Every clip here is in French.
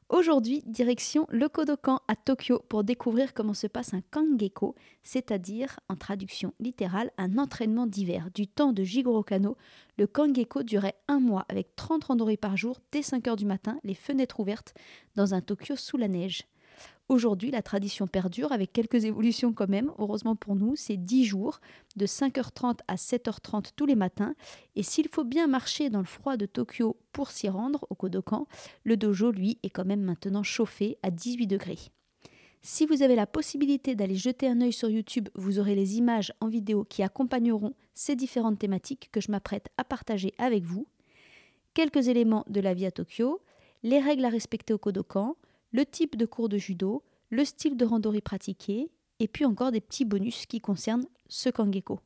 Aujourd'hui, direction le Kodokan à Tokyo pour découvrir comment se passe un Kangeko, c'est-à-dire, en traduction littérale, un entraînement d'hiver. Du temps de Jigoro Kano, le Kangeko durait 1 mois avec 30 randonnées par jour dès 5 heures du matin, les fenêtres ouvertes, dans un Tokyo sous la neige. Aujourd'hui, la tradition perdure avec quelques évolutions quand même. Heureusement pour nous, c'est 10 jours, de 5h30 à 7h30 tous les matins. Et s'il faut bien marcher dans le froid de Tokyo pour s'y rendre, au Kodokan, le dojo, lui, est quand même maintenant chauffé à 18 degrés. Si vous avez la possibilité d'aller jeter un œil sur YouTube, vous aurez les images en vidéo qui accompagneront ces différentes thématiques que je m'apprête à partager avec vous. Quelques éléments de la vie à Tokyo, les règles à respecter au Kodokan, le type de cours de judo, le style de randonnée pratiqué, et puis encore des petits bonus qui concernent ce Kangeko.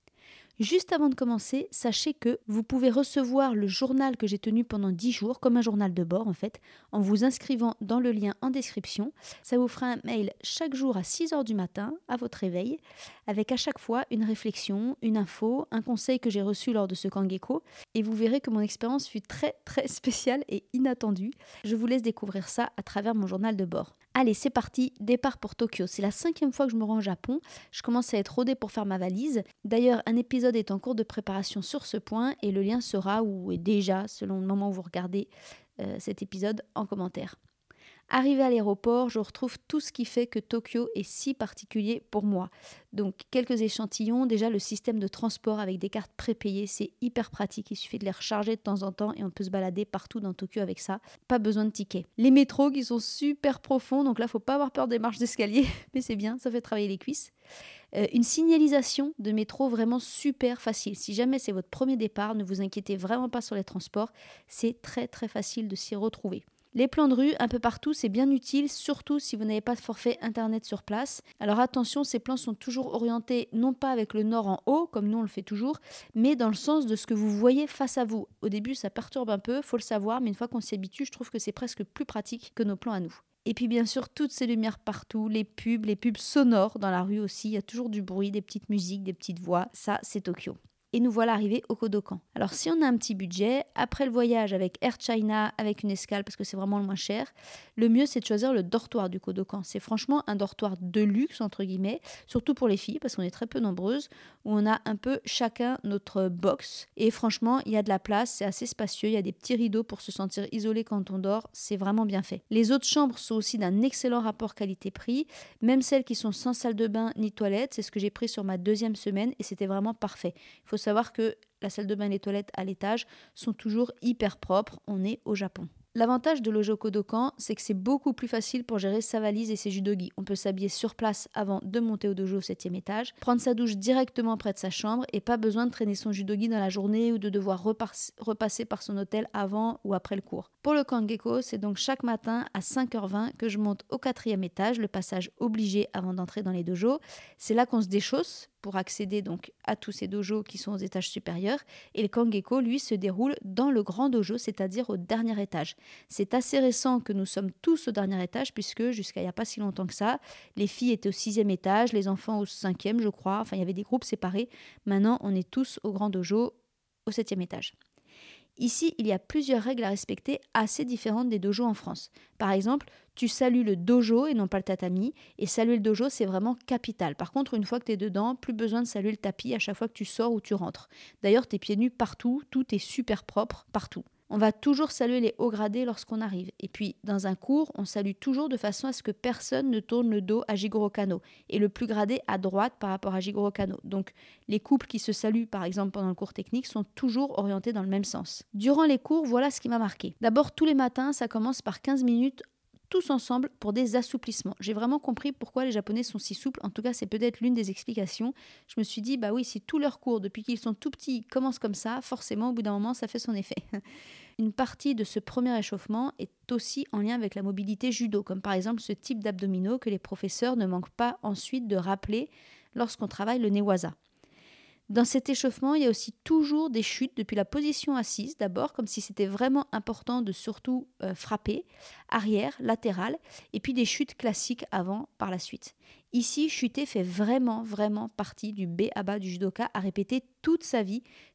Juste avant de commencer, sachez que vous pouvez recevoir le journal que j'ai tenu pendant 10 jours, comme un journal de bord en fait, en vous inscrivant dans le lien en description. Ça vous fera un mail chaque jour à 6h du matin, à votre réveil, avec à chaque fois une réflexion, une info, un conseil que j'ai reçu lors de ce Kangeko. Et vous verrez que mon expérience fut très très spéciale et inattendue. Je vous laisse découvrir ça à travers mon journal de bord. Allez, c'est parti, départ pour Tokyo. C'est la 5e fois que je me rends au Japon. Je commence à être rodée pour faire ma valise. D'ailleurs, un épisode est en cours de préparation sur ce point et le lien sera ou est déjà, selon le moment où vous regardez cet épisode, en commentaire. Arrivé à l'aéroport, je retrouve tout ce qui fait que Tokyo est si particulier pour moi. Donc, quelques échantillons. Déjà, le système de transport avec des cartes prépayées, c'est hyper pratique. Il suffit de les recharger de temps en temps et on peut se balader partout dans Tokyo avec ça. Pas besoin de tickets. Les métros qui sont super profonds, donc là, faut pas avoir peur des marches d'escalier, mais c'est bien, ça fait travailler les cuisses. Une signalisation de métro vraiment super facile. Si jamais c'est votre premier départ, ne vous inquiétez vraiment pas sur les transports. C'est très très facile de s'y retrouver. Les plans de rue, un peu partout, c'est bien utile, surtout si vous n'avez pas de forfait internet sur place. Alors attention, ces plans sont toujours orientés non pas avec le nord en haut, comme nous on le fait toujours, mais dans le sens de ce que vous voyez face à vous. Au début, ça perturbe un peu, faut le savoir, mais une fois qu'on s'y habitue, je trouve que c'est presque plus pratique que nos plans à nous. Et puis bien sûr, toutes ces lumières partout, les pubs sonores dans la rue aussi, il y a toujours du bruit, des petites musiques, des petites voix, ça c'est Tokyo. Et nous voilà arrivés au Kodokan. Alors si on a un petit budget, après le voyage avec Air China, avec une escale parce que c'est vraiment le moins cher, le mieux c'est de choisir le dortoir du Kodokan. C'est franchement un dortoir de luxe entre guillemets, surtout pour les filles parce qu'on est très peu nombreuses, où on a un peu chacun notre box. Et franchement, il y a de la place, c'est assez spacieux, il y a des petits rideaux pour se sentir isolé quand on dort, c'est vraiment bien fait. Les autres chambres sont aussi d'un excellent rapport qualité-prix, même celles qui sont sans salle de bain ni toilette, c'est ce que j'ai pris sur ma 2e semaine et c'était vraiment parfait. Il faut savoir que la salle de bain et les toilettes à l'étage sont toujours hyper propres, on est au Japon. L'avantage de loger au Kodokan, c'est que c'est beaucoup plus facile pour gérer sa valise et ses judogi. On peut s'habiller sur place avant de monter au dojo au 7e étage, prendre sa douche directement près de sa chambre et pas besoin de traîner son judogi dans la journée ou de devoir repasser par son hôtel avant ou après le cours. Pour le Kangeko, c'est donc chaque matin à 5h20 que je monte au 4e étage, le passage obligé avant d'entrer dans les dojos. C'est là qu'on se déchausse pour accéder donc à tous ces dojos qui sont aux étages supérieurs. Et le Kangeko, lui, se déroule dans le grand dojo, c'est-à-dire au dernier étage. C'est assez récent que nous sommes tous au dernier étage, puisque jusqu'à il n'y a pas si longtemps que ça, les filles étaient au 6e étage, les enfants au 5e, je crois. Enfin, il y avait des groupes séparés. Maintenant, on est tous au grand dojo, au 7e étage. Ici, il y a plusieurs règles à respecter assez différentes des dojos en France. Par exemple, tu salues le dojo et non pas le tatami. Et saluer le dojo, c'est vraiment capital. Par contre, une fois que tu es dedans, plus besoin de saluer le tapis à chaque fois que tu sors ou tu rentres. D'ailleurs, t'es pieds nus partout, tout est super propre partout. On va toujours saluer les hauts gradés lorsqu'on arrive. Et puis, dans un cours, on salue toujours de façon à ce que personne ne tourne le dos à Jigoro Kano. Et le plus gradé à droite par rapport à Jigoro Kano. Donc, les couples qui se saluent, par exemple, pendant le cours technique, sont toujours orientés dans le même sens. Durant les cours, voilà ce qui m'a marqué. D'abord, tous les matins, ça commence par 15 minutes tous ensemble pour des assouplissements. J'ai vraiment compris pourquoi les Japonais sont si souples. En tout cas, c'est peut-être l'une des explications. Je me suis dit, bah oui, si tous leurs cours, depuis qu'ils sont tout petits, commencent comme ça, forcément, au bout d'un moment, ça fait son effet. Une partie de ce premier échauffement est aussi en lien avec la mobilité judo, comme par exemple ce type d'abdominaux que les professeurs ne manquent pas ensuite de rappeler lorsqu'on travaille le newaza. Dans cet échauffement, il y a aussi toujours des chutes depuis la position assise, d'abord, comme si c'était vraiment important de surtout frapper, arrière, latéral, et puis des chutes classiques avant, par la suite. Ici, chuter fait vraiment partie du B à bas du judoka à répéter toute sa vie,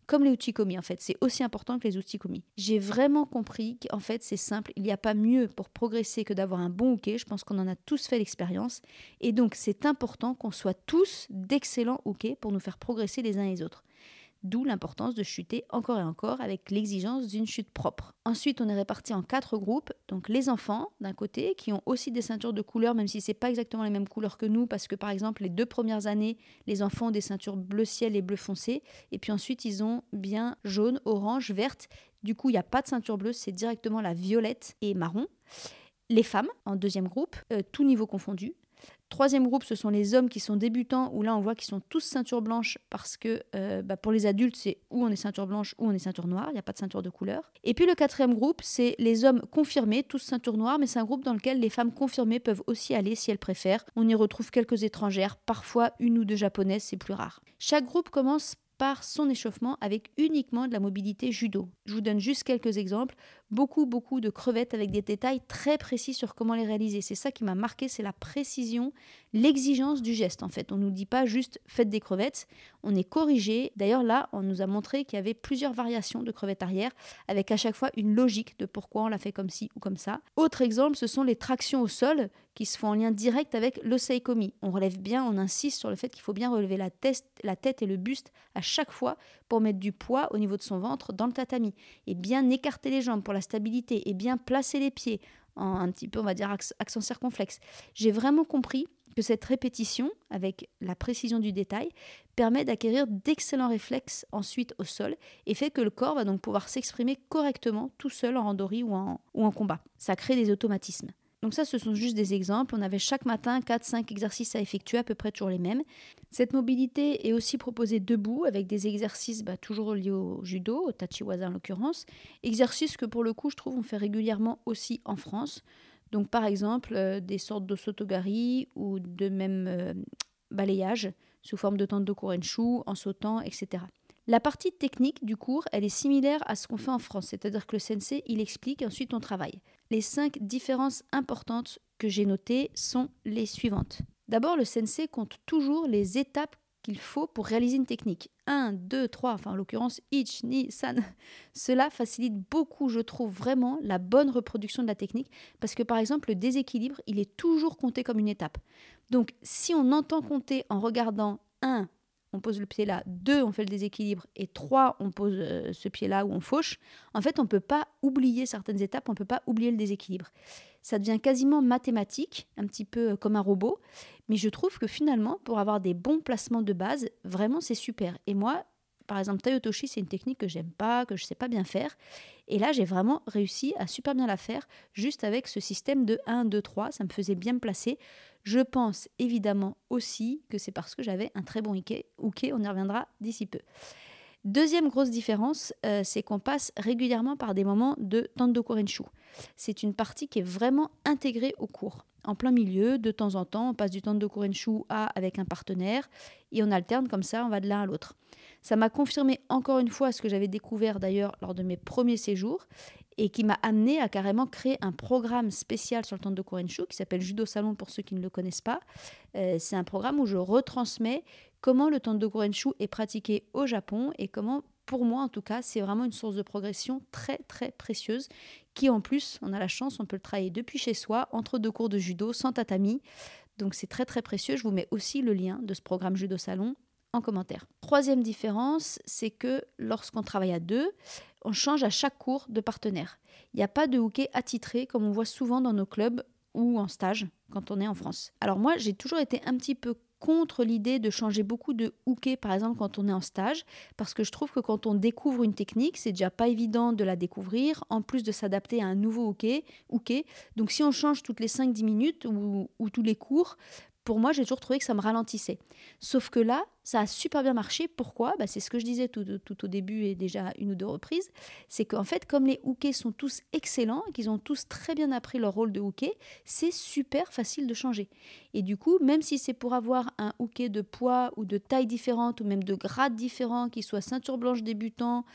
Comme les uchikomi en fait, c'est aussi important que les uchikomi. J'ai vraiment compris qu'en fait c'est simple, il n'y a pas mieux pour progresser que d'avoir un bon uke, je pense qu'on en a tous fait l'expérience. Et donc c'est important qu'on soit tous d'excellents uke pour nous faire progresser les uns et les autres. D'où l'importance de chuter encore et encore avec l'exigence d'une chute propre. Ensuite, on est répartis en 4 groupes. Donc les enfants, d'un côté, qui ont aussi des ceintures de couleurs, même si ce n'est pas exactement les mêmes couleurs que nous, parce que par exemple, les 2 premières années, les enfants ont des ceintures bleu ciel et bleu foncé. Et puis ensuite, ils ont bien jaune, orange, verte. Du coup, il n'y a pas de ceinture bleue, c'est directement la violette et marron. Les femmes, en deuxième groupe, tout niveau confondu. Troisième groupe, ce sont les hommes qui sont débutants, où là on voit qu'ils sont tous ceinture blanche parce que pour les adultes, c'est ou on est ceinture blanche ou on est ceinture noire, il n'y a pas de ceinture de couleur. Et puis le quatrième groupe, c'est les hommes confirmés, tous ceinture noire, mais c'est un groupe dans lequel les femmes confirmées peuvent aussi aller si elles préfèrent. On y retrouve quelques étrangères, parfois 1 ou 2 japonaises, c'est plus rare. Chaque groupe commence par son échauffement avec uniquement de la mobilité judo. Je vous donne juste quelques exemples. Beaucoup de crevettes avec des détails très précis sur comment les réaliser. C'est ça qui m'a marqué, c'est la précision, l'exigence du geste en fait. On ne nous dit pas juste faites des crevettes, on est corrigé. D'ailleurs là, on nous a montré qu'il y avait plusieurs variations de crevettes arrière avec à chaque fois une logique de pourquoi on l'a fait comme ci ou comme ça. Autre exemple, ce sont les tractions au sol qui se font en lien direct avec l'oseikomi. On relève bien, on insiste sur le fait qu'il faut bien relever la tête et le buste à chaque fois pour mettre du poids au niveau de son ventre dans le tatami et bien écarter les jambes pour la stabilité et bien placer les pieds en un petit peu, on va dire, accent circonflexe. J'ai vraiment compris que cette répétition, avec la précision du détail, permet d'acquérir d'excellents réflexes ensuite au sol et fait que le corps va donc pouvoir s'exprimer correctement tout seul en randori ou en combat. Ça crée des automatismes. Donc ça, ce sont juste des exemples. On avait chaque matin 4-5 exercices à effectuer, à peu près toujours les mêmes. Cette mobilité est aussi proposée debout avec des exercices toujours liés au judo, au tachiwaza en l'occurrence. Exercices que pour le coup, je trouve, on fait régulièrement aussi en France. Donc par exemple, des sortes de sotogari ou de même balayage sous forme de tando korenshu, en sautant, etc. La partie technique du cours, elle est similaire à ce qu'on fait en France, c'est-à-dire que le sensei, il explique et ensuite on travaille. Les 5 différences importantes que j'ai notées sont les suivantes. D'abord, le sensei compte toujours les étapes qu'il faut pour réaliser une technique. 1, 2, 3, enfin en l'occurrence, ich, ni, san. Cela facilite beaucoup, je trouve, vraiment la bonne reproduction de la technique parce que par exemple, le déséquilibre, il est toujours compté comme une étape. Donc, si on entend compter en regardant 1, on pose le pied là, 2, on fait le déséquilibre, et 3, on pose ce pied-là où on fauche, en fait, on ne peut pas oublier certaines étapes, on ne peut pas oublier le déséquilibre. Ça devient quasiment mathématique, un petit peu comme un robot, mais je trouve que finalement, pour avoir des bons placements de base, vraiment, c'est super. Et moi, par exemple, Tai Otoshi, c'est une technique que j'aime pas, que je sais pas bien faire. Et là, j'ai vraiment réussi à super bien la faire, juste avec ce système de 1, 2, 3. Ça me faisait bien me placer. Je pense évidemment aussi que c'est parce que j'avais un très bon uke, on y reviendra d'ici peu. Deuxième grosse différence, c'est qu'on passe régulièrement par des moments de tando korenshu. C'est une partie qui est vraiment intégrée au cours. En plein milieu, de temps en temps, on passe du tando korenshu avec un partenaire et on alterne comme ça, on va de l'un à l'autre. Ça m'a confirmé encore une fois ce que j'avais découvert d'ailleurs lors de mes premiers séjours et qui m'a amené à carrément créer un programme spécial sur le tando korenshu qui s'appelle Judo Salon pour ceux qui ne le connaissent pas. C'est un programme où je retransmets comment le tando korenshu est pratiqué au Japon et comment, pour moi en tout cas, c'est vraiment une source de progression très très précieuse qui en plus, on a la chance, on peut le travailler depuis chez soi, entre 2 cours de judo, sans tatami. Donc c'est très très précieux. Je vous mets aussi le lien de ce programme Judo Salon en commentaire. Troisième différence, c'est que lorsqu'on travaille à 2, on change à chaque cours de partenaire. Il n'y a pas de uke attitré comme on voit souvent dans nos clubs ou en stage quand on est en France. Alors moi, j'ai toujours été un petit peu contre l'idée de changer beaucoup de uke, par exemple, quand on est en stage, parce que je trouve que quand on découvre une technique, c'est déjà pas évident de la découvrir, en plus de s'adapter à un nouveau uke. Donc si on change toutes les 5-10 minutes ou tous les cours, pour moi, j'ai toujours trouvé que ça me ralentissait. Sauf que là, ça a super bien marché. Pourquoi ? C'est ce que je disais tout au début et déjà 1 ou 2 reprises. C'est qu'en fait, comme les ukés sont tous excellents, qu'ils ont tous très bien appris leur rôle de uké, c'est super facile de changer. Et du coup, même si c'est pour avoir un uké de poids ou de taille différente ou même de grade différent, qu'il soit ceinture blanche débutant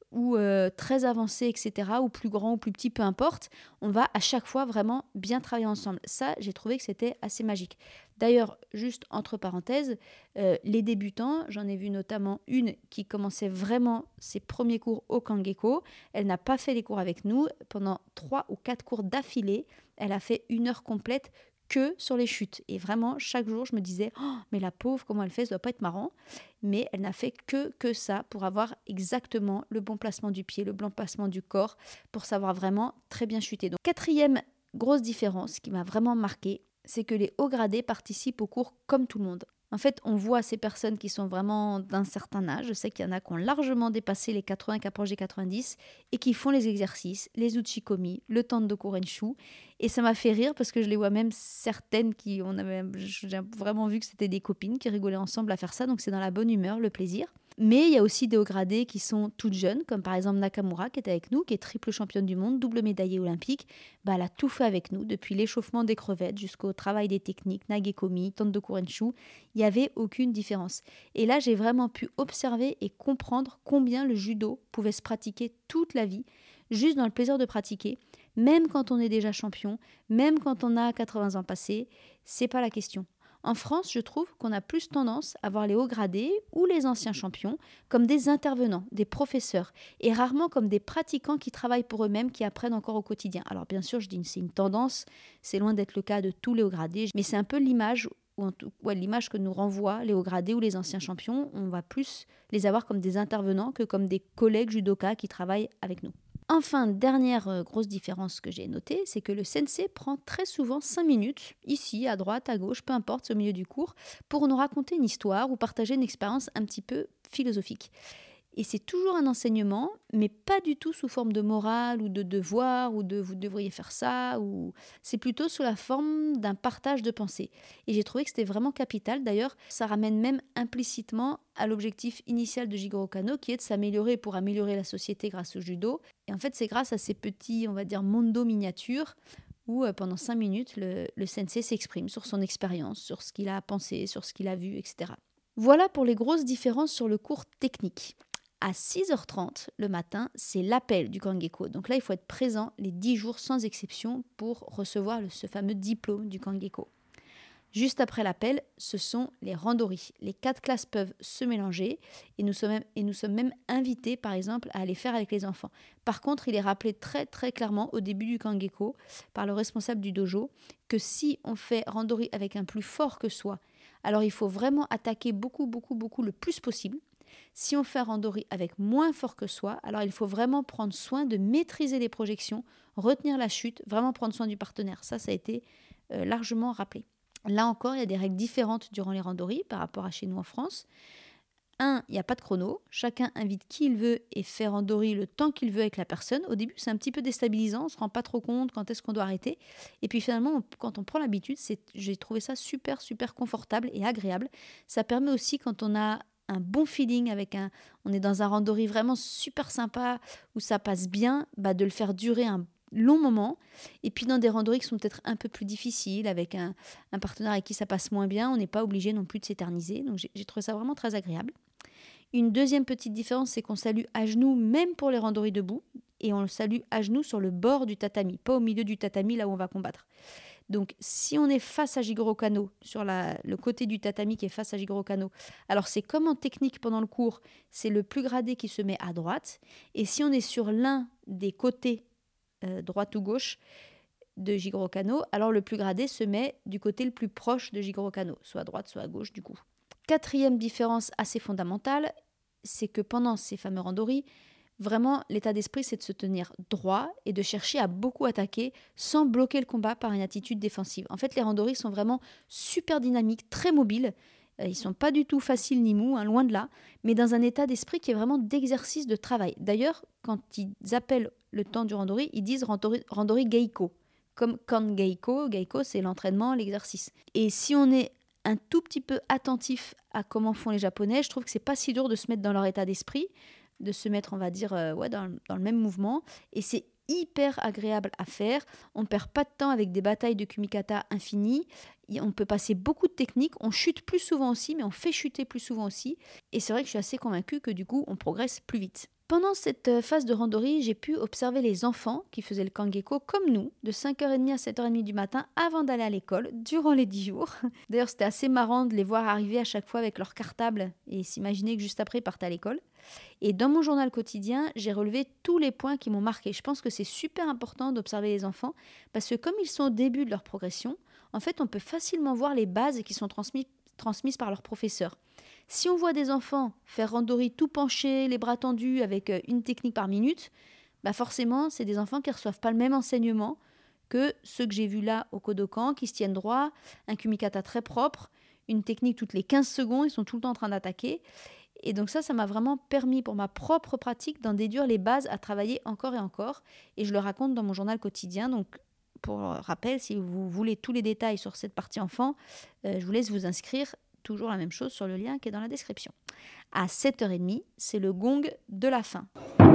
ou très avancé, etc., ou plus grand ou plus petit, peu importe, on va à chaque fois vraiment bien travailler ensemble. Ça, j'ai trouvé que c'était assez magique. D'ailleurs, juste entre parenthèses, les débutants, j'en ai vu notamment une qui commençait vraiment ses premiers cours au Kangeko. Elle n'a pas fait les cours avec nous. Pendant 3 ou 4 cours d'affilée, elle a fait 1 heure complète que sur les chutes. Et vraiment, chaque jour, je me disais, oh, mais la pauvre, comment elle fait, ça doit pas être marrant. Mais elle n'a fait que ça pour avoir exactement le bon placement du pied, le bon placement du corps, pour savoir vraiment très bien chuter. Donc, 4e grosse différence qui m'a vraiment marquée, c'est que les hauts gradés participent au cours comme tout le monde. En fait, on voit ces personnes qui sont vraiment d'un certain âge. Je sais qu'il y en a qui ont largement dépassé les 80, qui approchent des 90 et qui font les exercices, les uchikomi, le tando korenshu. Et ça m'a fait rire parce que je les vois même certaines j'ai vraiment vu que c'était des copines qui rigolaient ensemble à faire ça. Donc c'est dans la bonne humeur, le plaisir. Mais il y a aussi des hauts gradés qui sont toutes jeunes, comme par exemple Nakamura qui est avec nous, qui est triple championne du monde, double médaillée olympique. Elle a tout fait avec nous, depuis l'échauffement des crevettes jusqu'au travail des techniques, nagekomi, tando korenshu. Il n'y avait aucune différence. Et là, j'ai vraiment pu observer et comprendre combien le judo pouvait se pratiquer toute la vie, juste dans le plaisir de pratiquer, même quand on est déjà champion, même quand on a 80 ans passés, c'est pas la question. En France, je trouve qu'on a plus tendance à voir les hauts gradés ou les anciens champions comme des intervenants, des professeurs, et rarement comme des pratiquants qui travaillent pour eux-mêmes, qui apprennent encore au quotidien. Alors bien sûr, je dis c'est une tendance, c'est loin d'être le cas de tous les hauts gradés, mais c'est un peu l'image l'image que nous renvoient les hauts gradés ou les anciens champions. On va plus les avoir comme des intervenants que comme des collègues judokas qui travaillent avec nous. Enfin, dernière grosse différence que j'ai notée, c'est que le sensei prend très souvent 5 minutes, ici, à droite, à gauche, peu importe, au milieu du cours, pour nous raconter une histoire ou partager une expérience un petit peu philosophique. Et c'est toujours un enseignement, mais pas du tout sous forme de morale ou de devoir ou de vous devriez faire ça. C'est plutôt sous la forme d'un partage de pensée. Et j'ai trouvé que c'était vraiment capital. D'ailleurs, ça ramène même implicitement à l'objectif initial de Jigoro Kano, qui est de s'améliorer pour améliorer la société grâce au judo. Et en fait, c'est grâce à ces petits, on va dire, mondo miniatures où pendant 5 minutes, le sensei s'exprime sur son expérience, sur ce qu'il a pensé, sur ce qu'il a vu, etc. Voilà pour les grosses différences sur le cours technique. À 6h30 le matin, c'est l'appel du Kangeko. Donc là, il faut être présent les 10 jours sans exception pour recevoir ce fameux diplôme du Kangeko. Juste après l'appel, ce sont les randori. Les 4 classes peuvent se mélanger et nous sommes même invités, par exemple, à aller faire avec les enfants. Par contre, il est rappelé très très clairement au début du Kangeko par le responsable du dojo que si on fait randori avec un plus fort que soi, alors il faut vraiment attaquer beaucoup le plus possible. Si on fait un randori avec moins fort que soi, alors il faut vraiment prendre soin de maîtriser les projections, retenir la chute, vraiment prendre soin du partenaire. Ça a été largement rappelé. Là encore, il y a des règles différentes durant les randoris par rapport à chez nous en France. Il n'y a pas de chrono. Chacun invite qui il veut et fait randori le temps qu'il veut avec la personne. Au début, c'est un petit peu déstabilisant. On ne se rend pas trop compte quand est-ce qu'on doit arrêter. Et puis finalement, quand on prend l'habitude, j'ai trouvé ça super confortable et agréable. Ça permet aussi, quand on a un bon feeling on est dans un randori vraiment super sympa où ça passe bien, de le faire durer un long moment. Et puis dans des randoris qui sont peut-être un peu plus difficiles, avec un partenaire avec qui ça passe moins bien, on n'est pas obligé non plus de s'éterniser. Donc j'ai trouvé ça vraiment très agréable. Une deuxième petite différence, c'est qu'on salue à genoux même pour les randoris debout, et on le salue à genoux sur le bord du tatami, pas au milieu du tatami là où on va combattre. Donc, si on est face à Jigoro Kano, sur le côté du tatami qui est face à Jigoro Kano, alors c'est comme en technique pendant le cours, c'est le plus gradé qui se met à droite. Et si on est sur l'un des côtés, droite ou gauche, de Jigoro Kano, alors le plus gradé se met du côté le plus proche de Jigoro Kano, soit à droite, soit à gauche du coup. 4e différence assez fondamentale, c'est que pendant ces fameux randori, vraiment, l'état d'esprit, c'est de se tenir droit et de chercher à beaucoup attaquer sans bloquer le combat par une attitude défensive. En fait, les randoris sont vraiment super dynamiques, très mobiles. Ils ne sont pas du tout faciles ni mous, loin de là, mais dans un état d'esprit qui est vraiment d'exercice de travail. D'ailleurs, quand ils appellent le temps du randori, ils disent randori geiko. Comme kan geiko, geiko c'est l'entraînement, l'exercice. Et si on est un tout petit peu attentif à comment font les Japonais, je trouve que c'est pas si dur de se mettre dans leur état d'esprit, de se mettre, on va dire, dans le même mouvement. Et c'est hyper agréable à faire. On ne perd pas de temps avec des batailles de kumikata infinies. On peut passer beaucoup de techniques. On chute plus souvent aussi, mais on fait chuter plus souvent aussi. Et c'est vrai que je suis assez convaincue que du coup, on progresse plus vite. Pendant cette phase de randonnée, j'ai pu observer les enfants qui faisaient le Kangeko comme nous, de 5h30 à 7h30 du matin avant d'aller à l'école, durant les 10 jours. D'ailleurs, c'était assez marrant de les voir arriver à chaque fois avec leur cartable et s'imaginer que juste après, ils partent à l'école. Et dans mon journal quotidien, j'ai relevé tous les points qui m'ont marqué. Je pense que c'est super important d'observer les enfants parce que comme ils sont au début de leur progression, en fait, on peut facilement voir les bases qui sont transmises par leurs professeurs. Si on voit des enfants faire randori tout penché, les bras tendus avec une technique par minute, forcément, c'est des enfants qui ne reçoivent pas le même enseignement que ceux que j'ai vus là au Kodokan, qui se tiennent droit, un kumikata très propre, une technique toutes les 15 secondes, ils sont tout le temps en train d'attaquer. Et donc ça m'a vraiment permis pour ma propre pratique d'en déduire les bases à travailler encore et encore. Et je le raconte dans mon journal quotidien. Donc pour rappel, si vous voulez tous les détails sur cette partie enfant, je vous laisse vous inscrire. Toujours la même chose sur le lien qui est dans la description. À 7h30, c'est le gong de la fin.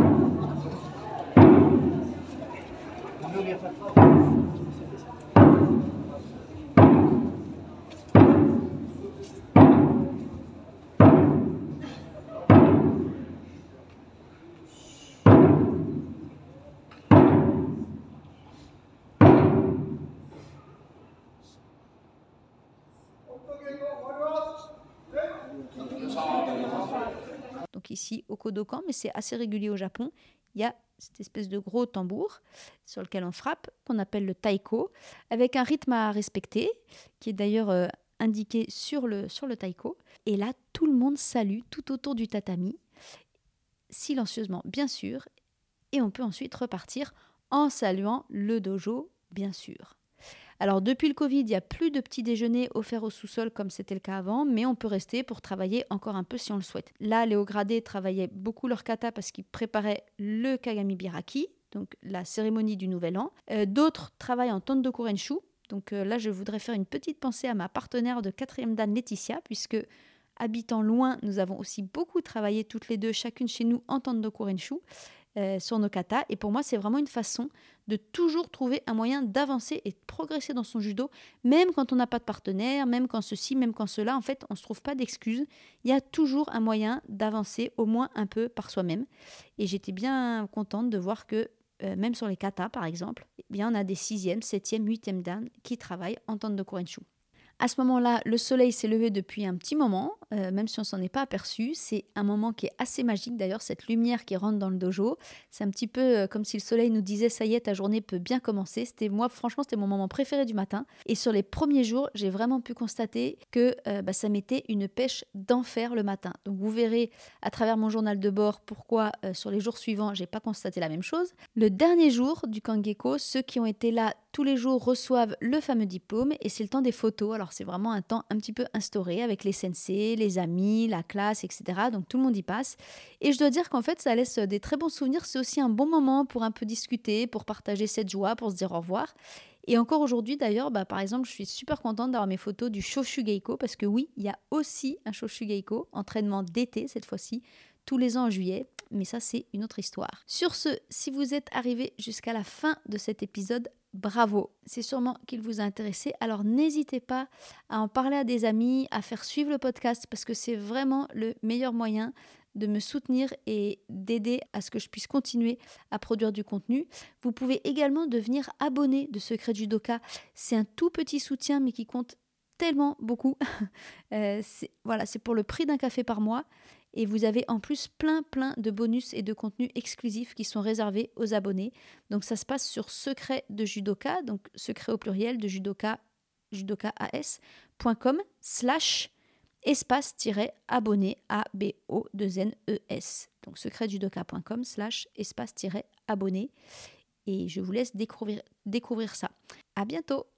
Donc ici au Kodokan, mais c'est assez régulier au Japon, il y a cette espèce de gros tambour sur lequel on frappe, qu'on appelle le taiko, avec un rythme à respecter, qui est d'ailleurs indiqué sur le taiko. Et là, tout le monde salue tout autour du tatami, silencieusement bien sûr, et on peut ensuite repartir en saluant le dojo, bien sûr. Alors depuis le Covid, il n'y a plus de petits déjeuners offerts au sous-sol comme c'était le cas avant, mais on peut rester pour travailler encore un peu si on le souhaite. Là, les hauts gradés travaillaient beaucoup leur kata parce qu'ils préparaient le Kagami Biraki, donc la cérémonie du Nouvel An. D'autres travaillent en Tandoku Renshu. Donc là, je voudrais faire une petite pensée à ma partenaire de 4e dan, Laetitia, puisque habitant loin, nous avons aussi beaucoup travaillé toutes les deux, chacune chez nous, en Tandoku Renshu. Sur nos katas. Et pour moi, c'est vraiment une façon de toujours trouver un moyen d'avancer et de progresser dans son judo, même quand on n'a pas de partenaire, même quand ceci, même quand cela. En fait, on ne se trouve pas d'excuses. Il y a toujours un moyen d'avancer au moins un peu par soi-même. Et j'étais bien contente de voir que même sur les katas, par exemple, eh bien, on a des 6e, 7e, 8e dan qui travaillent en Tandoku Renshu. À ce moment-là, le soleil s'est levé depuis un petit moment, même si on ne s'en est pas aperçu. C'est un moment qui est assez magique d'ailleurs, cette lumière qui rentre dans le dojo. C'est un petit peu comme si le soleil nous disait « ça y est, ta journée peut bien commencer ». Franchement, c'était mon moment préféré du matin. Et sur les premiers jours, j'ai vraiment pu constater que ça mettait une pêche d'enfer le matin. Donc vous verrez à travers mon journal de bord pourquoi sur les jours suivants, je n'ai pas constaté la même chose. Le dernier jour du Kangeko, ceux qui ont été là tous les jours reçoivent le fameux diplôme et c'est le temps des photos. Alors c'est vraiment un temps un petit peu instauré avec les sensei, les amis, la classe, etc. Donc tout le monde y passe. Et je dois dire qu'en fait ça laisse des très bons souvenirs. C'est aussi un bon moment pour un peu discuter, pour partager cette joie, pour se dire au revoir. Et encore aujourd'hui d'ailleurs, par exemple, je suis super contente d'avoir mes photos du Shoshu Geiko parce que oui, il y a aussi un Shoshu Geiko, entraînement d'été cette fois-ci, tous les ans en juillet. Mais ça, c'est une autre histoire. Sur ce, si vous êtes arrivé jusqu'à la fin de cet épisode, bravo, c'est sûrement qu'il vous a intéressé. Alors n'hésitez pas à en parler à des amis, à faire suivre le podcast parce que c'est vraiment le meilleur moyen de me soutenir et d'aider à ce que je puisse continuer à produire du contenu. Vous pouvez également devenir abonné de Secret Judoka. C'est un tout petit soutien mais qui compte tellement beaucoup. C'est pour le prix d'un café par mois. Et vous avez en plus plein de bonus et de contenus exclusifs qui sont réservés aux abonnés. Donc ça se passe sur Secret de Judoka, donc secret au pluriel de judoka, judokas.com/espace-abonné ABO2NES. Donc secretjudoka.com/espace-abonné. Et je vous laisse découvrir ça. À bientôt.